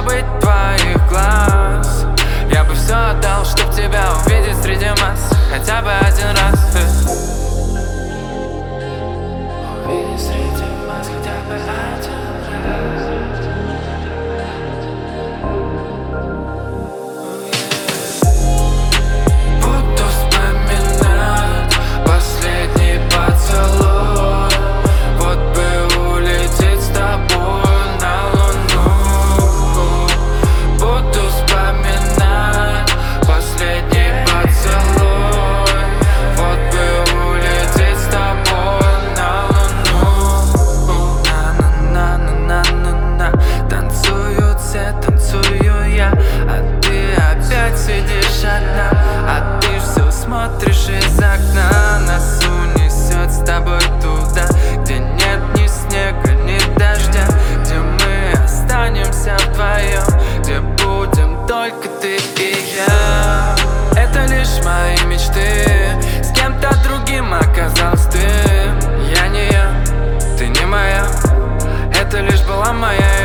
быть твоих глаз. Я бы все отдал, чтоб тебя увидеть среди масс хотя бы один раз. Увидеть среди масс хотя бы один раз. Буду вспоминать последний поцелуй. Вот бы улететь с тобой на Луну. Буду вспоминать последний поцелуй. Вот бы улететь с тобой на Луну. На-на-на-на-на-на. Танцуют все, танцую я, а ты опять сидишь одна. А ты все смотришь из окна. Нас унесет с тобой туда, где нет ни снега, ни дождя, где мы останемся вдвоем, где будем только ты и я. Это лишь мои мечты, с кем-то другим оказалась ты. Я не я, ты не моя, это лишь была моя